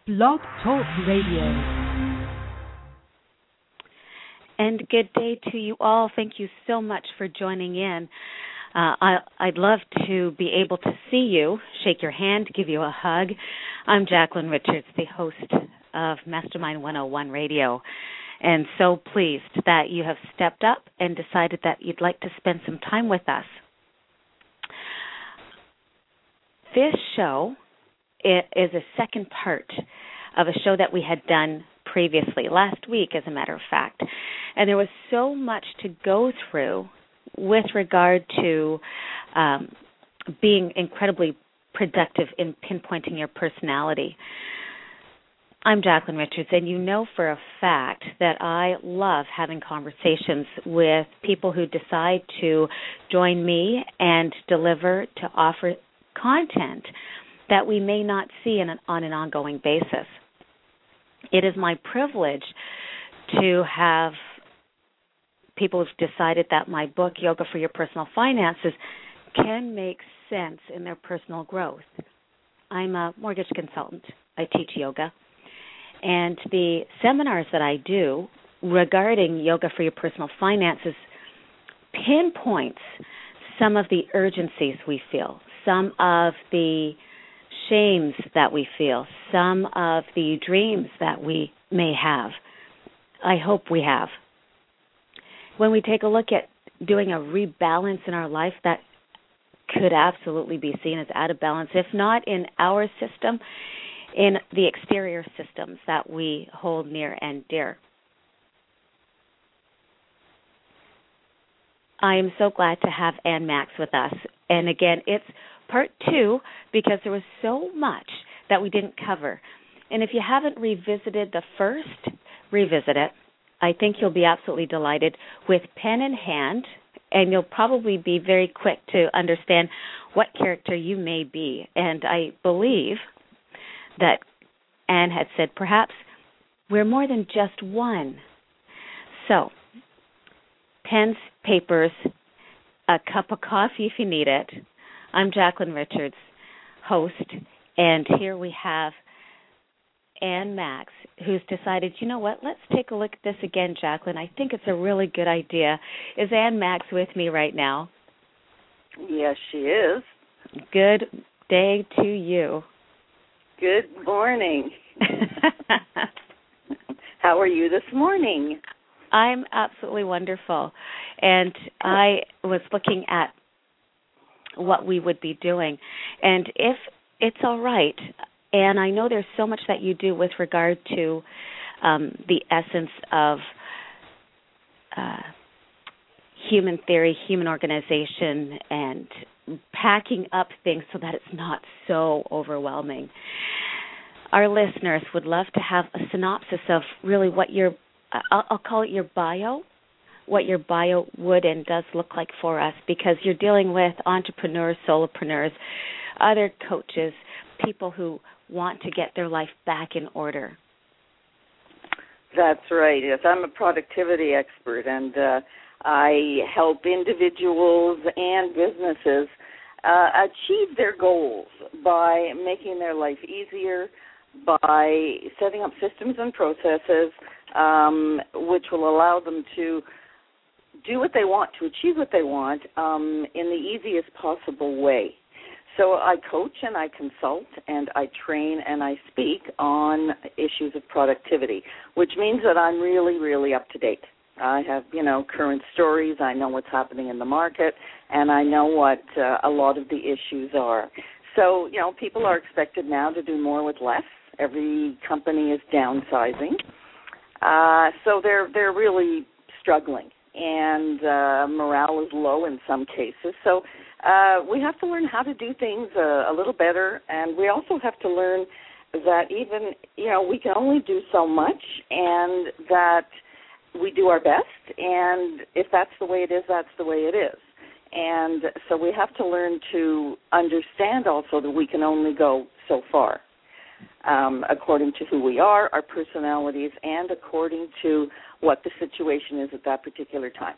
Blog Talk Radio. And good day to you all. Thank you so much for joining in. I'd love to be able to see you, shake your hand, give you a hug. I'm Jacqueline Richards, the host of Mastermind 101 Radio, and so pleased that you have stepped up and decided that you'd like to spend some time with us. This show is a second part of a show that we had done previously, last week, as a matter of fact. And there was so much to go through with regard to being incredibly productive in pinpointing your personality. I'm Jacqueline Richards, and you know for a fact that I love having conversations with people who decide to join me and deliver to offer content that we may not see on an ongoing basis. It is my privilege to have people who've decided that my book, Yoga for Your Personal Finances, can make sense in their personal growth. I'm a mortgage consultant. I teach yoga. And the seminars that I do regarding Yoga for Your Personal Finances pinpoints some of the urgencies we feel, some of the shames that we feel, some of the dreams that we may have. I hope we have. When we take a look at doing a rebalance in our life, that could absolutely be seen as out of balance, if not in our system, in the exterior systems that we hold near and dear. I am so glad to have Ann Max with us. And again, it's part 2 because there was so much that we didn't cover. And if you haven't revisited the first, revisit it. I think you'll be absolutely delighted with pen in hand, and you'll probably be very quick to understand what character you may be. And I believe that Anne had said, perhaps we're more than just one. So, pens, papers, a cup of coffee if you need it. I'm Jacqueline Richards, host, and here we have Ann Max, who's decided, you know what, let's take a look at this again, Jacqueline. I think it's a really good idea. Is Ann Max with me right now? Yes, she is. Good day to you. Good morning. How are you this morning? I'm absolutely wonderful. And I was looking at what we would be doing. And if it's all right, and I know there's so much that you do with regard to the essence of human theory, human organization, and packing up things so that it's not so overwhelming. Our listeners would love to have a synopsis of really what your, I'll call it your bio, what your bio would and does look like for us, because you're dealing with entrepreneurs, solopreneurs, other coaches, people who want to get their life back in order. That's right. Yes, I'm a productivity expert, and I help individuals and businesses achieve their goals by making their life easier, by setting up systems and processes which will allow them to do what they want, to achieve what they want in the easiest possible way. So I coach and I consult and I train and I speak on issues of productivity, which means that I'm really, really up to date. I have, current stories. I know what's happening in the market, and I know what a lot of the issues are. So, people are expected now to do more with less. Every company is downsizing. So they're really struggling, and morale is low in some cases. So we have to learn how to do things a little better, and we also have to learn that even, we can only do so much, and that we do our best, and if that's the way it is, that's the way it is. And so we have to learn to understand also that we can only go so far, according to who we are, our personalities, and according to what the situation is at that particular time.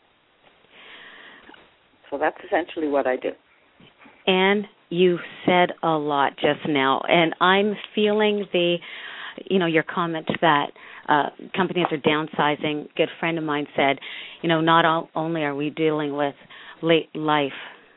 So that's essentially what I do. And you said a lot just now, and I'm feeling the your comment that companies are downsizing. A good friend of mine said, not only are we dealing with late life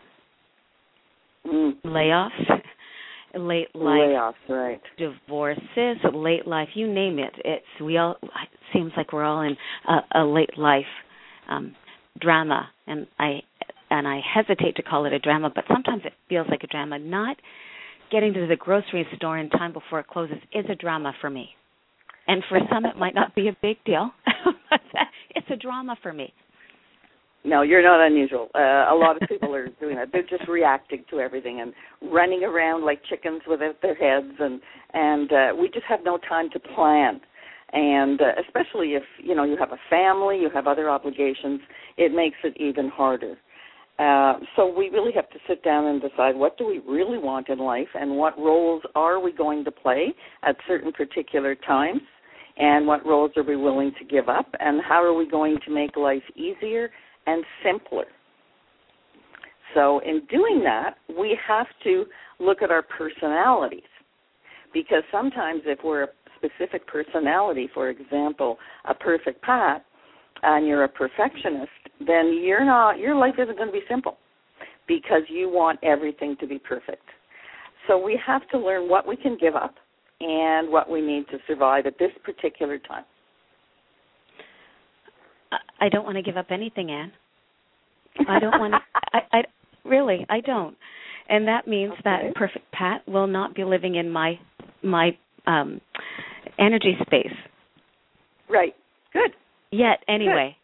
layoffs, late life layoffs, right? Divorces, late life, you name it. It seems like we're all in a late life drama, and I hesitate to call it a drama, but sometimes it feels like a drama. Not getting to the grocery store in time before it closes is a drama for me. And for some, it might not be a big deal. It's a drama for me. No, you're not unusual. A lot of people are doing that. They're just reacting to everything and running around like chickens without their heads, and we just have no time to plan. And especially if, you have a family, you have other obligations, it makes it even harder. So we really have to sit down and decide, what do we really want in life, and what roles are we going to play at certain particular times, and what roles are we willing to give up, and how are we going to make life easier and simpler. So in doing that, we have to look at our personalities, because sometimes if we're a specific personality, for example, a perfect Pat, and you're a perfectionist, then your life isn't going to be simple, because you want everything to be perfect. So we have to learn what we can give up and what we need to survive at this particular time. I don't want to give up anything, Anne. I don't want to. I don't. And that means that perfect Pat will not be living in my energy space. Right. Good. Yet, anyway.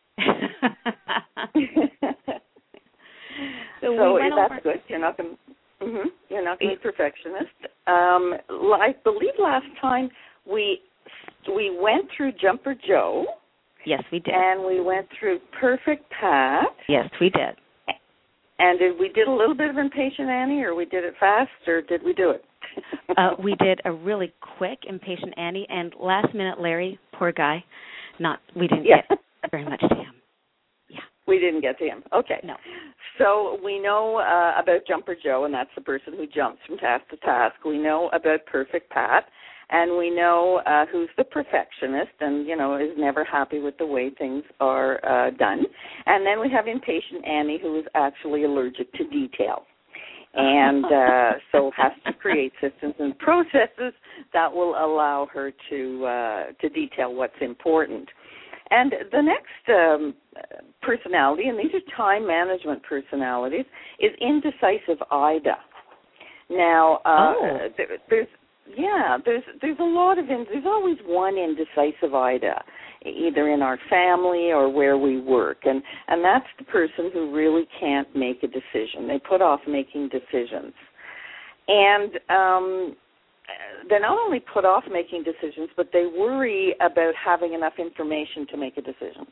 So that's good. You're not going to be perfectionist. I believe last time we went through Jumper Joe. Yes, we did. And we went through Perfect Pat. Yes, we did. And we did a little bit of Impatient Annie, or we did it fast, or did we do it? We did a really quick Impatient Annie, and last minute Larry, poor guy, we didn't get very much to him. Yeah. We didn't get to him. Okay. No. So we know about Jumper Joe, and that's the person who jumps from task to task. We know about Perfect Pat, and we know who's the perfectionist and, is never happy with the way things are done. And then we have Impatient Annie, who is actually allergic to detail. And so has to create systems and processes that will allow her to detail what's important. And the next personality, and these are time management personalities, is Indecisive Ida. Now, there's a lot of there's always one Indecisive Ida, either in our family or where we work, and that's the person who really can't make a decision. They put off making decisions, and they not only put off making decisions, but they worry about having enough information to make a decision.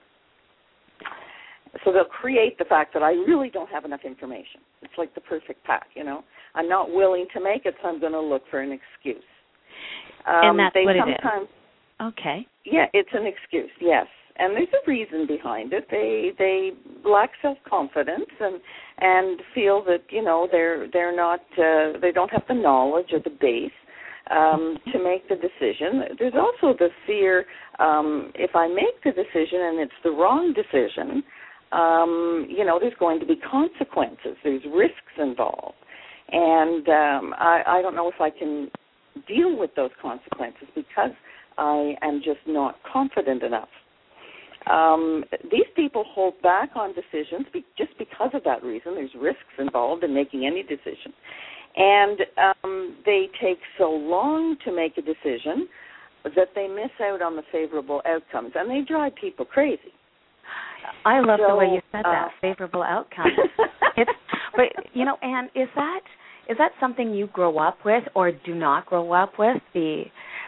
So they'll create the fact that I really don't have enough information. It's like the perfect Pat, I'm not willing to make it, so I'm going to look for an excuse. And that's what it is. Okay. Yeah, it's an excuse, yes. And there's a reason behind it. They lack self-confidence and feel that, they're not, they don't have the knowledge or the base to make the decision. There's also the fear, if I make the decision and it's the wrong decision, there's going to be consequences. There's risks involved. And I don't know if I can deal with those consequences because I am just not confident enough. These people hold back on decisions just because of that reason. There's risks involved in making any decision. And they take so long to make a decision that they miss out on the favorable outcomes, and they drive people crazy. I love the way you said that, favorable outcomes. But, Anne, is that something you grow up with or do not grow up with, the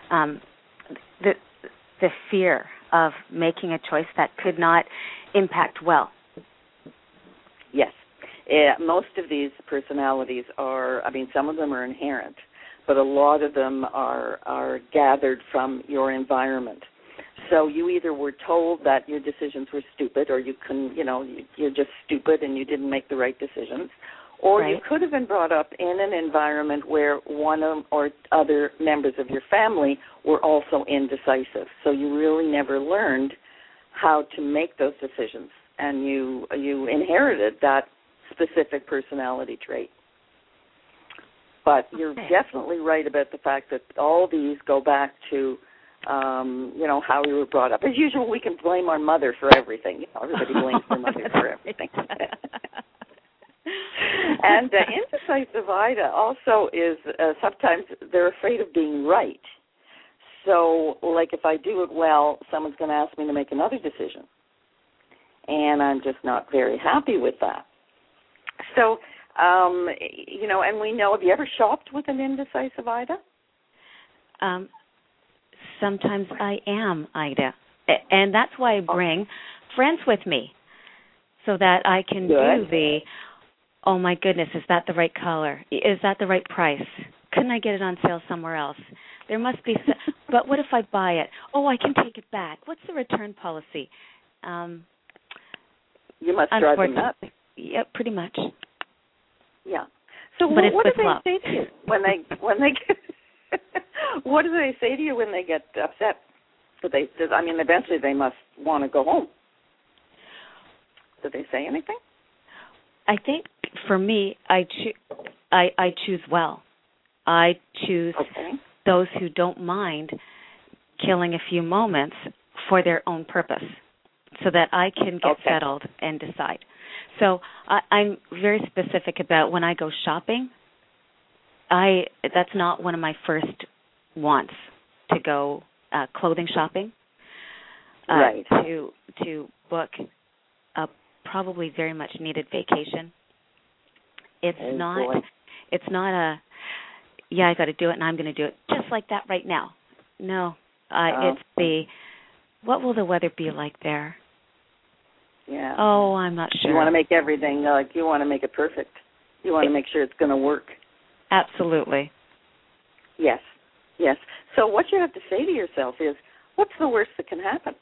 fear of making a choice that could not impact well? Yes. Most of these personalities are, some of them are inherent, but a lot of them are gathered from your environment. So you either were told that your decisions were stupid, or you're just stupid and you didn't make the right decisions, Or right. you could have been brought up in an environment where one or other members of your family were also indecisive. So you really never learned how to make those decisions, and you inherited that specific personality trait. But you're definitely right about the fact that all these go back to, how we were brought up. As usual, we can blame our mother for everything. Everybody blames their mother for everything. And indecisive Ida also is sometimes they're afraid of being right. So, like if I do it well, someone's going to ask me to make another decision. And I'm just not very happy with that. So, and we know, have you ever shopped with an indecisive Ida? Sometimes I am, Ida. And that's why I bring friends with me, so that I can do the, oh my goodness, is that the right color? Is that the right price? Couldn't I get it on sale somewhere else? There must be, but what if I buy it? Oh, I can take it back. What's the return policy? You must drive them nuts. Yeah, pretty much. Yeah. So but what do they love. say to you when they get? What do they say to you when they get upset? Eventually they must want to go home. Do they say anything? I think for me, I choose well. I choose those who don't mind killing a few moments for their own purpose, so that I can get settled and decide. So I'm very specific about when I go shopping. That's not one of my first wants, to go clothing shopping. Right. To book a probably very much needed vacation. It's not a I got to do it and I'm going to do it just like that right now. No, it's what will the weather be like there? Yeah. Oh, I'm not sure. You want to make everything you want to make it perfect. You want to make sure it's going to work. Absolutely. Yes. So what you have to say to yourself is, what's the worst that can happen?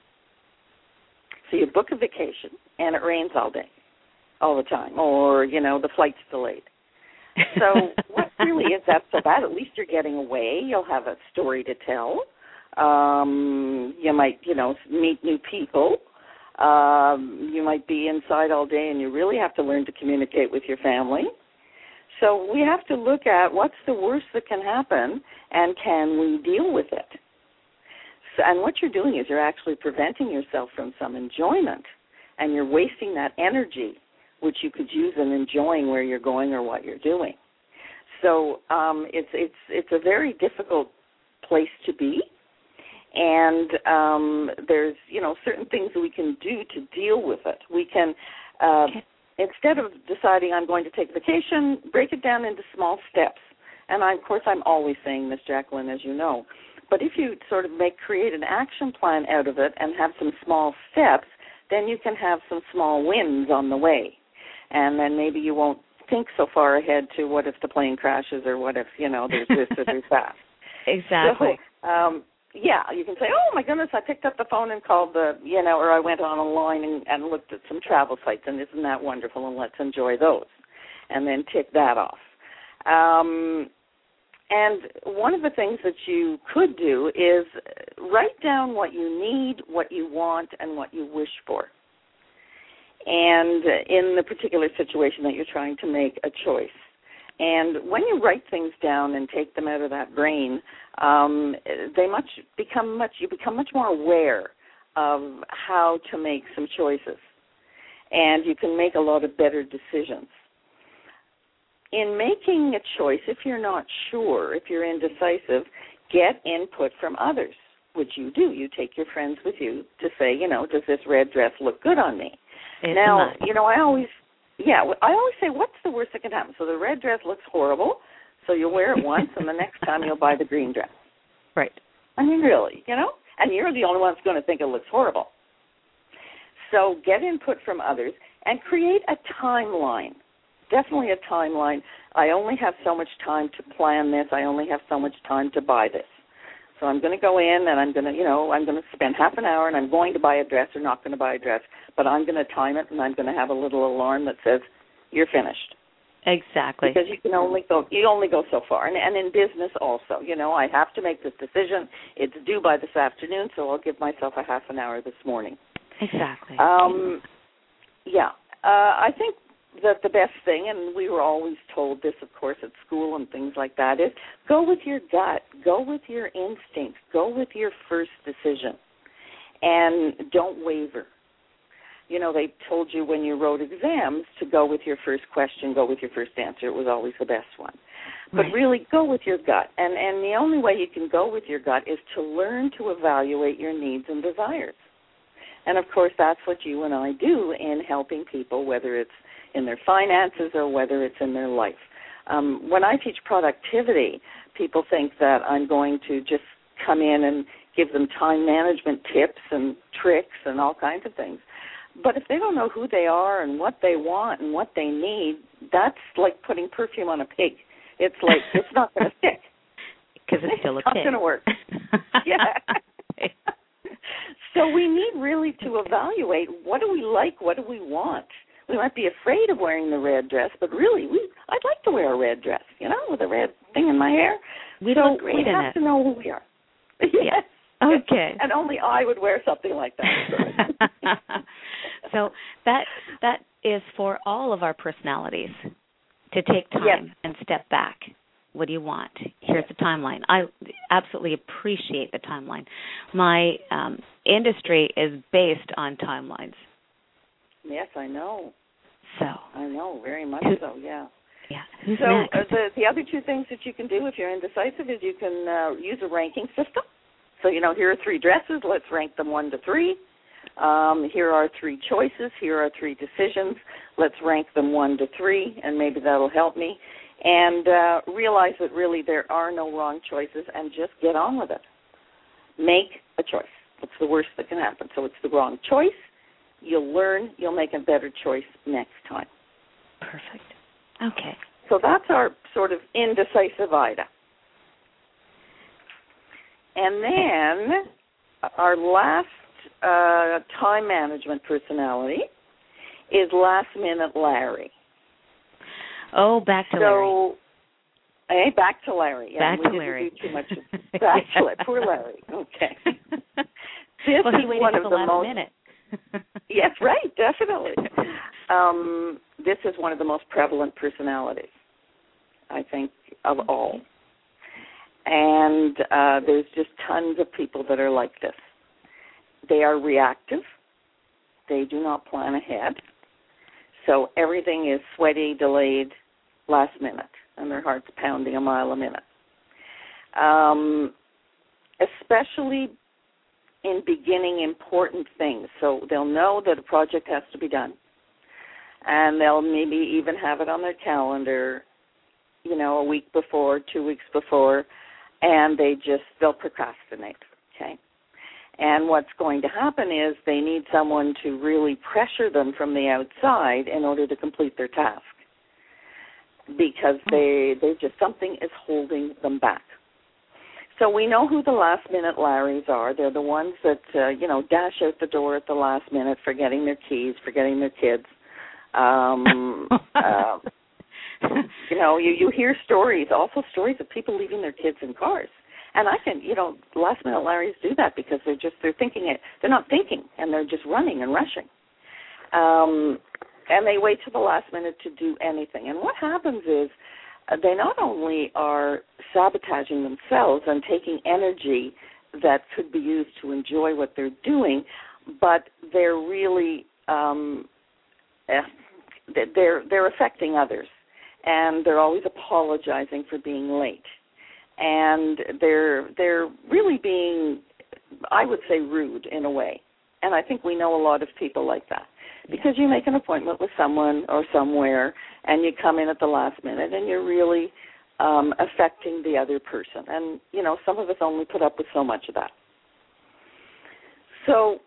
So you book a vacation and it rains all day, all the time, or, the flight's delayed. So what really is that so bad? At least you're getting away. You'll have a story to tell. You might, meet new people. You might be inside all day, and you really have to learn to communicate with your family. So we have to look at what's the worst that can happen, and can we deal with it? So, and what you're doing is you're actually preventing yourself from some enjoyment, and you're wasting that energy, which you could use in enjoying where you're going or what you're doing. So it's a very difficult place to be, and there's certain things that we can do to deal with it. We can instead of deciding I'm going to take vacation, break it down into small steps. And I'm always saying this, Jacqueline, as you know. But if you sort of create an action plan out of it and have some small steps, then you can have some small wins on the way. And then maybe you won't think so far ahead to what if the plane crashes or what if, there's this or there's that. Exactly. So, you can say, oh, my goodness, I picked up the phone and called or I went online and looked at some travel sites, and isn't that wonderful, and let's enjoy those. And then tick that off. And one of the things that you could do is write down what you need, what you want, and what you wish for. And in the particular situation that you're trying to make a choice. And when you write things down and take them out of that brain, you become much more aware of how to make some choices. And you can make a lot of better decisions. In making a choice, if you're not sure, if you're indecisive, get input from others, which you do. You take your friends with you to say, does this red dress look good on me? Now, I always say, what's the worst that can happen? So the red dress looks horrible, so you'll wear it once, and the next time you'll buy the green dress. Right. Really, and you're the only one that's going to think it looks horrible. So get input from others and create a timeline. Definitely a timeline. I only have so much time to plan this. I only have so much time to buy this. So I'm going to go in and I'm going to spend half an hour and I'm going to buy a dress or not going to buy a dress, but I'm going to time it and I'm going to have a little alarm that says, you're finished. Exactly. Because you only go so far. And in business also, I have to make this decision. It's due by this afternoon, so I'll give myself a half an hour this morning. Exactly. Yeah. I think that the best thing, and we were always told this, of course, at school and things like that, is go with your gut, go with your instincts, go with your first decision, and don't waver. They told you when you wrote exams to go with your first question, go with your first answer. It was always the best one. But really, go with your gut. And the only way you can go with your gut is to learn to evaluate your needs and desires. And, of course, that's what you and I do in helping people, whether it's in their finances or whether it's in their life. When I teach productivity, people think that I'm going to just come in and give them time management tips and tricks and all kinds of things. But if they don't know who they are and what they want and what they need, that's like putting perfume on a pig. It's like, it's not going to stick. Because it's still a pig. It's not pig. going to work. Yeah. So we need really to evaluate, what do we like, what do we want? We might be afraid of wearing the red dress, but really, I'd like to wear a red dress, with a red thing in my hair. We look great in it. We have to know who we are. Yes. Okay. And only I would wear something like that. So that is for all of our personalities, to take time and step back. What do you want? Here's the timeline. I absolutely appreciate the timeline. My industry is based on timelines. Yes, I know. So I know, very much so, yeah. Yeah. Who's so next? The other two things that you can do if you're indecisive is you can use a ranking system. So, here are 3 dresses. Let's rank them 1 to 3. Here are 3 choices. Here are 3 decisions. Let's rank them 1 to 3, and maybe that'll help me. And realize that really there are no wrong choices, and just get on with it. Make a choice. What's the worst that can happen? So it's the wrong choice. You'll learn. You'll make a better choice next time. Perfect. Okay. So that's our sort of indecisive Ida. And then our last time management personality is last-minute Larry. Oh, back to Larry. Hey, back to Larry. Yeah, back to Larry. Didn't do too much. Back to Larry. Poor Larry. Okay. This well, he is waited one till of the the last most. minute. Yes, right. Definitely. This is one of the most prevalent personalities, I think, of all. And there's just tons of people that are like this. They are reactive. They do not plan ahead. So everything is sweaty, delayed, last minute, and their heart's pounding a mile a minute. Especially in beginning important things. So they'll know that a project has to be done, and they'll maybe even have it on their calendar, a week before, 2 weeks before, and they'll procrastinate, okay? And what's going to happen is they need someone to really pressure them from the outside in order to complete their task, because they just something is holding them back. So we know who the last-minute Larrys are. They're the ones that, dash out the door at the last minute, forgetting their keys, forgetting their kids. You hear stories, also stories of people leaving their kids in cars. And I can, last-minute Larrys do that because they're thinking it. They're not thinking, and they're just running and rushing. And they wait till the last minute to do anything. And what happens is they not only are sabotaging themselves and taking energy that could be used to enjoy what they're doing, but they're really they're affecting others, and they're always apologizing for being late, and they're really being, I would say, rude in a way. And I think we know a lot of people like that. Because you make an appointment with someone or somewhere, and you come in at the last minute, and you're really affecting the other person. And, some of us only put up with so much of that. So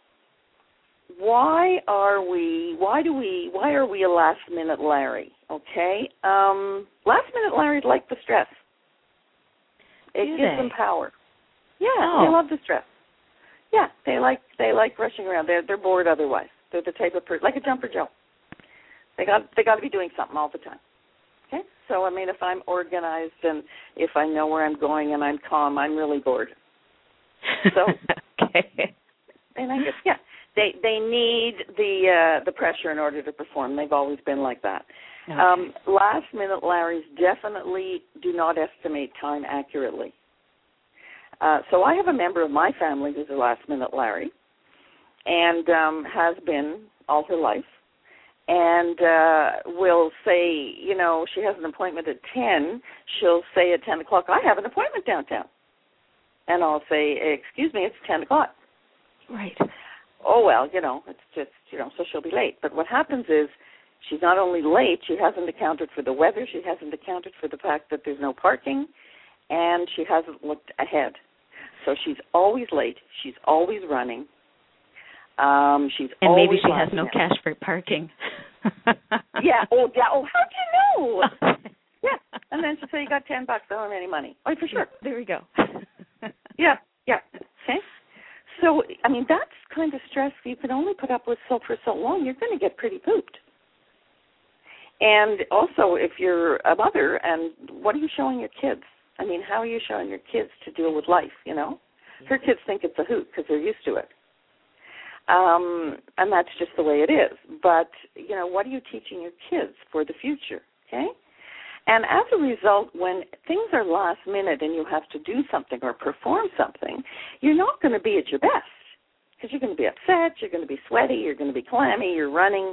why are we a last-minute Larry, okay? Last-minute Larrys like the stress. It gives them power. Yeah, They love the stress. Yeah, they like rushing around. They're bored otherwise. They're the type of person, like a jumper Joe. They got to be doing something all the time. Okay? So, I mean, if I'm organized and if I know where I'm going and I'm calm, I'm really bored. So, okay. And I guess, yeah, they need the pressure in order to perform. They've always been like that. Okay. Last-minute Larrys definitely do not estimate time accurately. So I have a member of my family who's a last-minute Larry and has been all her life, and will say, you know, she has an appointment at 10. She'll say at 10 o'clock, I have an appointment downtown. And I'll say, excuse me, it's 10 o'clock. Right. Oh, well, you know, it's just, you know, so she'll be late. But what happens is she's not only late, she hasn't accounted for the weather, she hasn't accounted for the fact that there's no parking, and she hasn't looked ahead. So she's always late, she's always running. She's and always maybe she has no cash for parking. Yeah. Oh, how'd you know? Yeah. And then she'll say, you got $10, I don't have any money. Oh, for sure. There we go. Yeah. Okay. So, I mean, that's kind of stress you can only put up with for so long. You're going to get pretty pooped. And also, if you're a mother, and what are you showing your kids? I mean, how are you showing your kids to deal with life, you know? Her kids think it's a hoot because they're used to it. And that's just the way it is. But, you know, what are you teaching your kids for the future, okay? And as a result, when things are last minute and you have to do something or perform something, you're not going to be at your best because you're going to be upset, you're going to be sweaty, you're going to be clammy, you're running,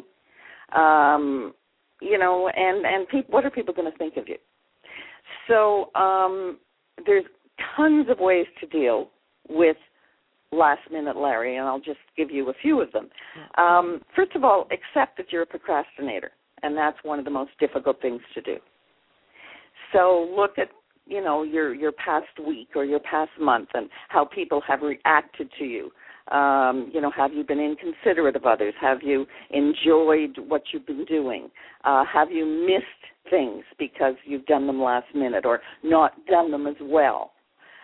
you know, and what are people going to think of you? So there's tons of ways to deal with last-minute Larry, and I'll just give you a few of them. First of all, accept that you're a procrastinator, and that's one of the most difficult things to do. So look at, you know, your past week or your past month and how people have reacted to you. You know, have you been inconsiderate of others? Have you enjoyed what you've been doing? Have you missed things because you've done them last minute or not done them as well?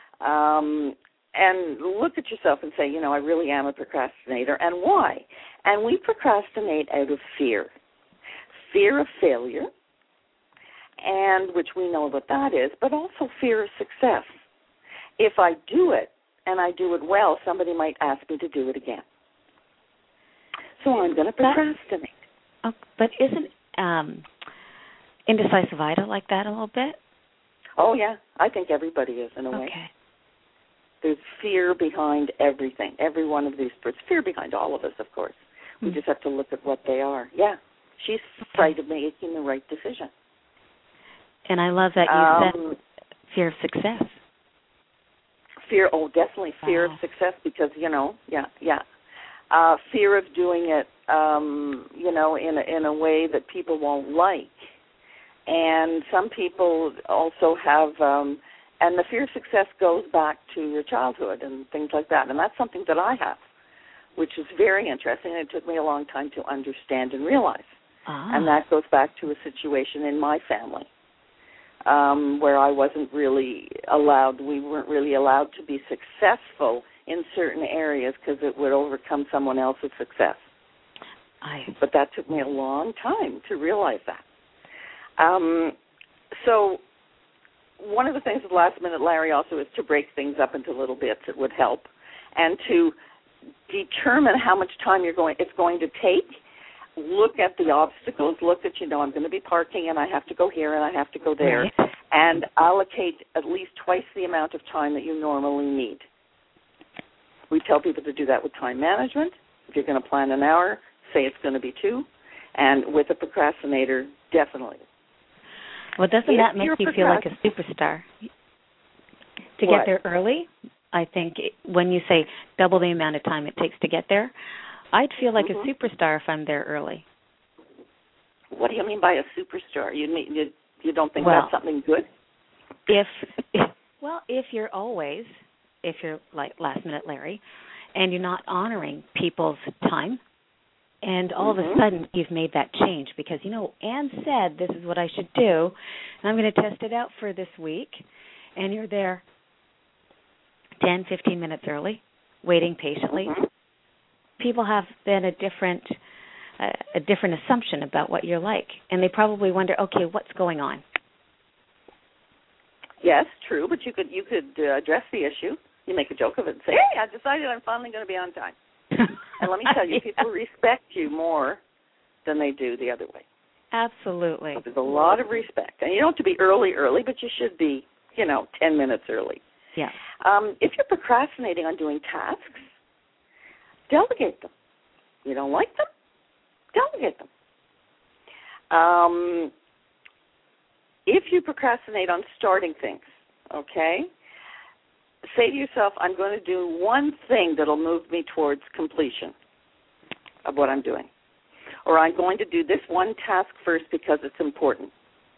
And look at yourself and say, you know, I really am a procrastinator, and why? And we procrastinate out of fear of failure, and which we know what that is, but also fear of success. If I do it and I do it well, somebody might ask me to do it again. So I'm going to procrastinate. But isn't indecisive Ida like that a little bit? Oh, yeah. I think everybody is in a way. Okay. There's fear behind everything, every one of these. There's fear behind all of us, of course. We just have to look at what they are. Yeah. She's afraid of making the right decision. And I love that you said fear of success. Definitely fear of success because, you know, fear of doing it, you know, in a way that people won't like. And some people also have, and the fear of success goes back to your childhood and things like that. And that's something that I have, which is very interesting. And it took me a long time to understand and realize. And that goes back to a situation in my family. Where I wasn't really allowed, we weren't really allowed to be successful in certain areas because it would overcome someone else's success. But that took me a long time to realize that. So one of the things with Last Minute Larry also is to break things up into little bits. It would help. And to determine how much time it's going to take. Look at the obstacles. Look at, you know, I'm going to be parking and I have to go here and I have to go there. Right. And allocate at least twice the amount of time that you normally need. We tell people to do that with time management. If you're going to plan an hour, say it's going to be 2. And with a procrastinator, definitely. Well, doesn't that make you feel like a superstar? To get there early, I think when you say double the amount of time it takes to get there, I'd feel like a superstar if I'm there early. What do you mean by a superstar? You don't think that's something good? If you're like Last Minute Larry, and you're not honoring people's time, and all of a sudden you've made that change because, you know, Anne said this is what I should do, and I'm going to test it out for this week, and you're there 10, 15 minutes early, waiting patiently. People have then a different a different assumption about what you're like, and they probably wonder, okay, what's going on? Yes, true, but you could address the issue. You make a joke of it and say, hey, I decided I'm finally going to be on time. And let me tell you, Yeah. people respect you more than they do the other way. Absolutely. So there's a lot of respect. And you don't have to be early, but you should be, 10 minutes early. Yeah. If you're procrastinating on doing tasks, delegate them. You don't like them? Delegate them. If you procrastinate on starting things, okay, say to yourself, I'm going to do one thing that'll move me towards completion of what I'm doing. Or I'm going to do this one task first because it's important.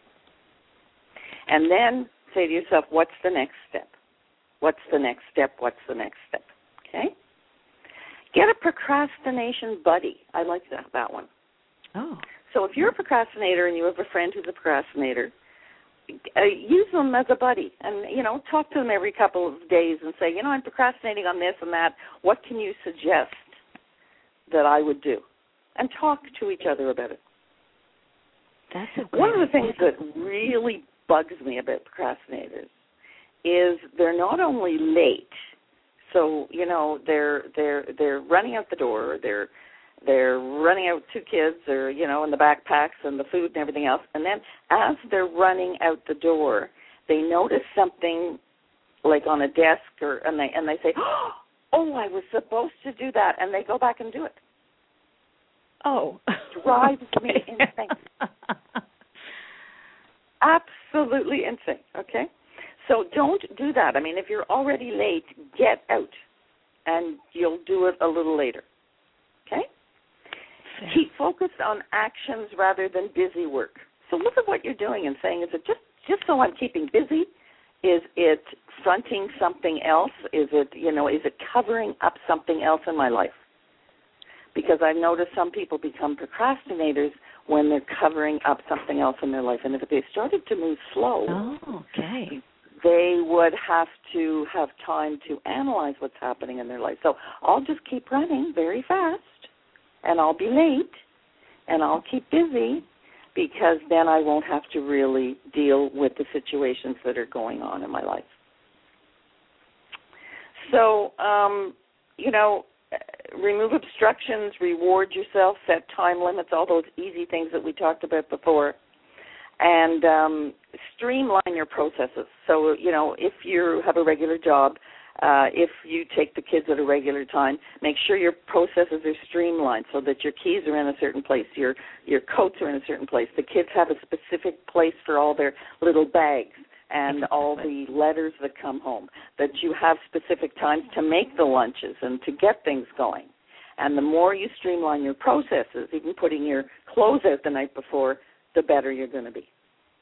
And then say to yourself, what's the next step? What's the next step? What's the next step? Okay? Get a procrastination buddy. I like that one. Oh. So if you're a procrastinator and you have a friend who's a procrastinator, use them as a buddy and, talk to them every couple of days and say, I'm procrastinating on this and that. What can you suggest that I would do? And talk to each other about it. That's a great One of the things that really bugs me about procrastinators is they're not only late, so they're running out the door, or they're running out 2 kids, or in the backpacks and the food and everything else, and then as they're running out the door, they notice something like on a desk, and they say, "Oh, I was supposed to do that," and they go back and do it. Oh, drives me insane. Absolutely insane, okay? So don't do that. I mean, if you're already late, get out, and you'll do it a little later, okay? Fair. Keep focused on actions rather than busy work. So look at what you're doing and saying, is it just so I'm keeping busy? Is it fronting something else? Is it covering up something else in my life? Because I've noticed some people become procrastinators when they're covering up something else in their life. And if they started to move slow, they would have to have time to analyze what's happening in their life. So I'll just keep running very fast, and I'll be late, and I'll keep busy, because then I won't have to really deal with the situations that are going on in my life. So, remove obstructions, reward yourself, set time limits, all those easy things that we talked about before, and streamline your processes. So, if you have a regular job, if you take the kids at a regular time, make sure your processes are streamlined so that your keys are in a certain place, your coats are in a certain place, the kids have a specific place for all their little bags and all the letters that come home, that you have specific times to make the lunches and to get things going. And the more you streamline your processes, even putting your clothes out the night before, the better you're going to be.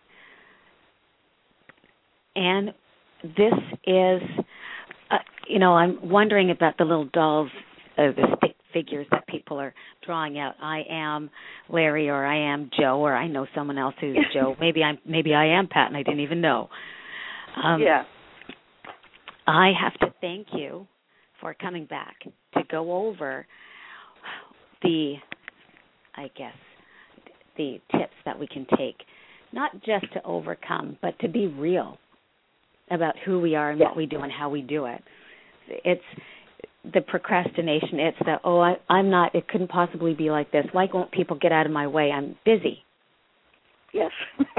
And this is, I'm wondering about the little dolls, the stick figures that people are drawing out. I am Larry, or I am Joe, or I know someone else who's Joe. Maybe I am Pat, and I didn't even know. Yeah. I have to thank you for coming back to go over the tips that we can take, not just to overcome, but to be real about who we are and what we do and how we do it. It's the procrastination. It's the, I'm not, it couldn't possibly be like this. Why won't people get out of my way? I'm busy. Yes.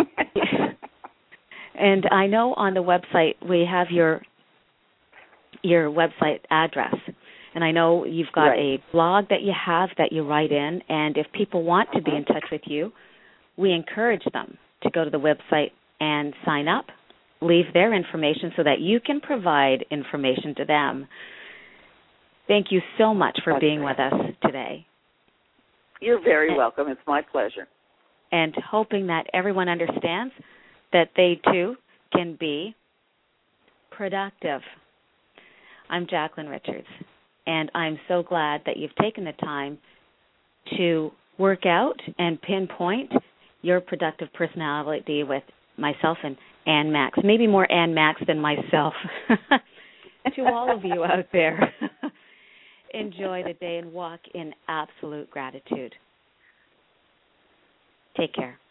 And I know on the website we have your website address. And I know you've got a blog that you have that you write in. And if people want to be in touch with you, we encourage them to go to the website and sign up, leave their information so that you can provide information to them. Thank you so much for being with us today. You're very welcome. It's my pleasure. And hoping that everyone understands that they, too, can be productive. I'm Jacqueline Richards, and I'm so glad that you've taken the time to work out and pinpoint your productive personality with myself and Ann Max, maybe more Ann Max than myself. To all of you out there, enjoy the day and walk in absolute gratitude. Take care.